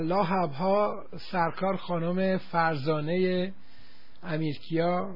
لاحبها سرکار خانم فرزانه امیرکیا،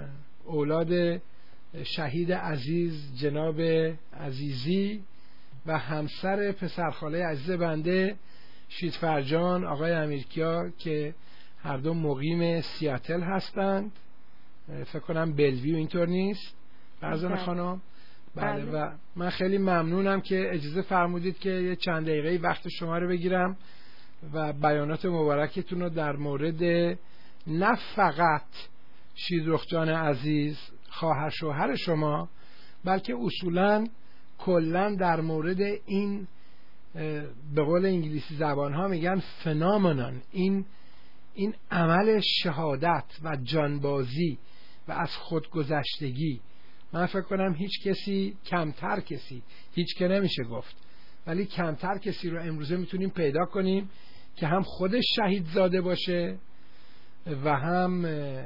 اولاد شهید عزیز جناب عزیزی و همسر پسرخاله عزیز بنده شیدفرجان آقای امیرکیا که هر دو مقیم سیاتل هستند. فکر کنم بلویو اینطور نیست فرزانه خانم؟ بله. و من خیلی ممنونم که اجازه فرمودید که یه چند دقیقه وقت شما رو بگیرم و بیانات مبارکتون رو در مورد نه فقط شیدرخ جان عزیز خواهر شوهر شما، بلکه اصولاً کلاً در مورد این به قول انگلیسی زبان ها میگن فنومنون، این عمل شهادت و جانبازی و از خودگذشتگی، من فکر کنم هیچ کسی کمتر کسی هیچ که نمیشه گفت، ولی کمتر کسی رو امروزه میتونیم پیدا کنیم که هم خودش شهید زاده باشه و هم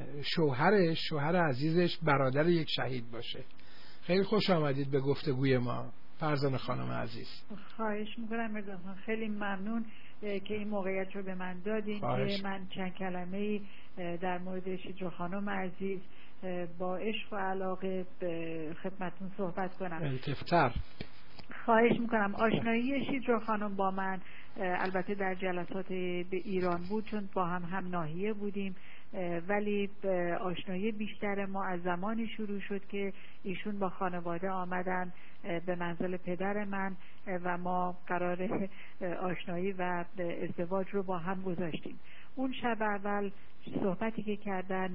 شوهر عزیزش برادر یک شهید باشه. خیلی خوش آمدید به گفتگوی ما فرزانه خانم عزیز. خواهش میکنم مرداد خان، خیلی ممنون که این موقعیت رو به من دادین که من چند کلمه‌ای در مورد شیدرخ خانم عزیز با عشق و علاقه به خدمتون صحبت کنم. التفتر. خواهش میکنم. آشنایی شیدرخ خانم با من البته در جلسات به ایران بود، چون با هم ناحیه بودیم، ولی آشنایی بیشتر ما از زمانی شروع شد که ایشون با خانواده آمدن به منزل پدر من و ما قرار آشنایی و ازدواج رو با هم گذاشتیم. اون شب اول صحبتی که کردن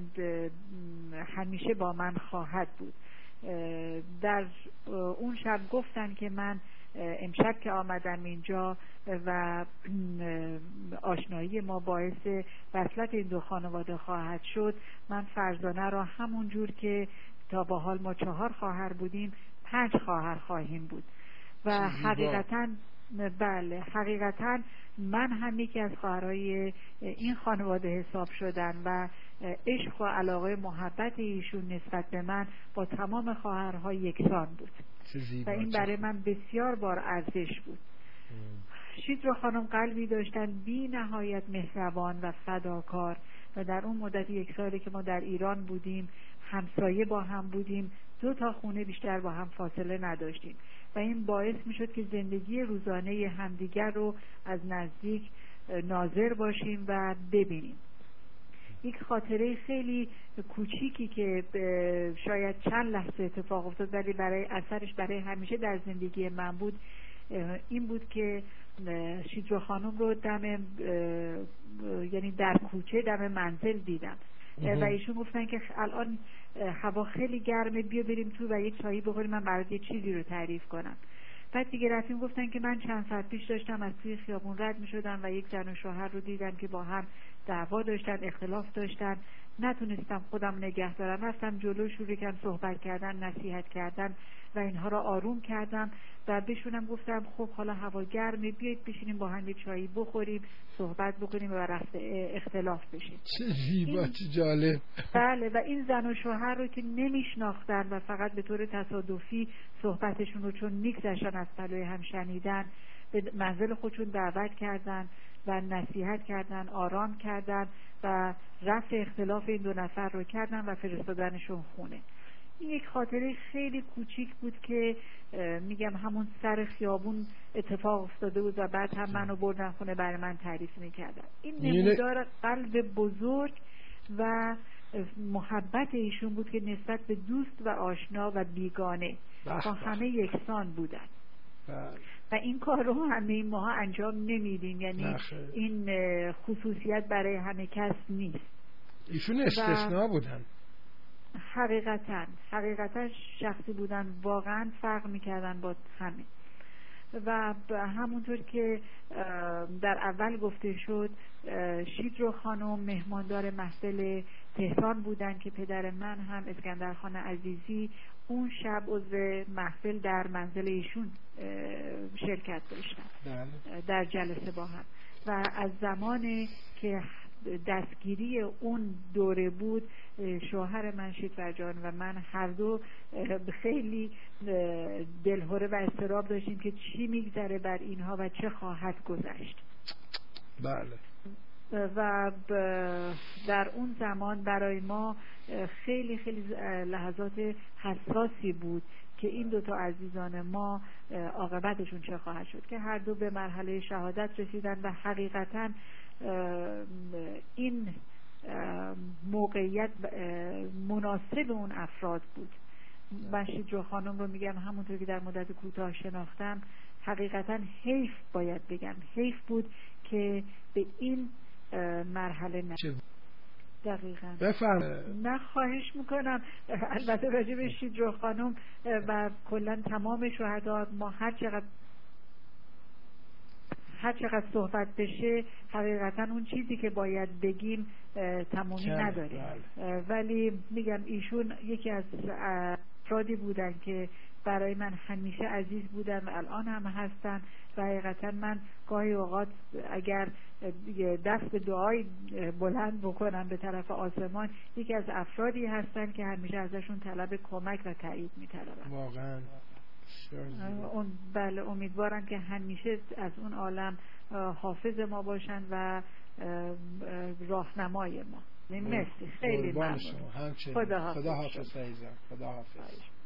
همیشه با من خواهد بود. در اون شب گفتن که من امشب که آمدم اینجا و آشنایی ما باعث وصلت این دو خانواده خواهد شد، من فرزانه را همون جور که تا به حال ما 4 خواهر بودیم 5 خواهر خواهیم بود و حقیقتاً بله، حقیقتاً من هم یکی از خواهرای این خانواده حساب شدن و عشق و علاقه محبت ایشون نسبت به من با تمام خواهرها یکسان بود و این برای من بسیار بار ارزش بود. شیدرخ خانم قلبی داشتن بی نهایت مهربان و فداکار و در اون مدت 1 سالی که ما در ایران بودیم همسایه با هم بودیم، 2 تا خونه بیشتر با هم فاصله نداشتیم و این باعث می شد که زندگی روزانه همدیگر رو از نزدیک ناظر باشیم و ببینیم. یک خاطره خیلی کوچیکی که شاید چند لحظه اتفاق افتاد ولی برای اثرش برای همیشه در زندگی من بود، این بود که شیدرخ خانم رو یعنی در کوچه دم منزل دیدم و ایشون گفتن که الان هوا خیلی گرمه، بیا بریم تو و یک چایی بخوریم، من برات یه چیزی رو تعریف کنم. بعد دیگه رفتیم، گفتن که من چند ساعت پیش داشتم از توی خیابون رد می شدم و یک زن و شوهر رو دیدم که با هم دعوا داشتن، اختلاف داشتن، نتونستم خودم نگه دارم، رفتم جلو، شروع کردم صحبت کردن، نصیحت کردن و اینها رو آروم کردم و بهشونم گفتم خب حالا هوا گرمه، بیایید بشینیم با هم یه چایی بخوریم، صحبت بکنیم و رفت اختلاف بشیم. چه زیبا، چه جالب. بله، و این زن و شوهر رو که نمیشناختن و فقط به طور تصادفی صحبتشون رو چون میگذشتن از پلوی هم شنیدن به منزل خودشون دعوت کردن و نصیحت کردن، آرام کردن و رفع اختلاف این 2 نفر رو کردن و فرستادنشون خونه. این یک خاطره خیلی کوچیک بود که میگم همون سر خیابون اتفاق افتاده بود و بعد هم منو بردن خونه برای من تعریف میکردن. این نمودار قلب بزرگ و محبت ایشون بود که نسبت به دوست و آشنا و بیگانه با همه یکسان بودن و این کار رو همه ماها انجام نمیدیم، یعنی این خصوصیت برای همه کس نیست. ایشون استثناء بودن، حقیقتا شخصی بودن، واقعا فرق میکردن با همه. و همونطور که در اول گفته شد، شیدرخ خانم مهماندار محفل تهران بودن که پدر من هم اسکندر خان عزیزی اون شب عضو محفل در منزل ایشون شرکت داشتن در جلسه با هم و از زمانی که دستگیری اون دوره بود شوهر من شیدفرجان و من هر دو خیلی دلهره و اضطراب داشتیم که چی میگذره بر اینها و چه خواهد گذشت بله. و در اون زمان برای ما خیلی خیلی لحظات حساسی بود که این دوتا عزیزان ما عاقبتشون چه خواهد شد، که هر دو به مرحله شهادت رسیدن و حقیقتا این موقعیت مناسب اون افراد بود. من شیدرو خانم رو میگم همونطور که در مدت کوتاه شناختم، حقیقتا حیف، باید بگم حیف بود که به این مرحله دقیقاً. بفرمایید. نه خواهش میکنم. البته راجع به شیدرو خانم و کلا تمام شهدا ما هر چقدر صحبت بشه حقیقتا اون چیزی که باید بگیم تمامی نداریم. ولی میگم ایشون یکی از افرادی بودن که برای من همیشه عزیز بودن و الان هم هستن و حقیقتا من گاهی اوقات اگر دست به دعای بلند بکنم به طرف آسمان، یکی از افرادی هستن که همیشه ازشون طلب کمک و تایید می‌طلبم. واقعا بله، امیدوارم که همیشه از اون عالم حافظ ما باشن و راهنمای ما. مرسی، خیلی ممنون. خدا حافظ عزیزم. خدا حافظ.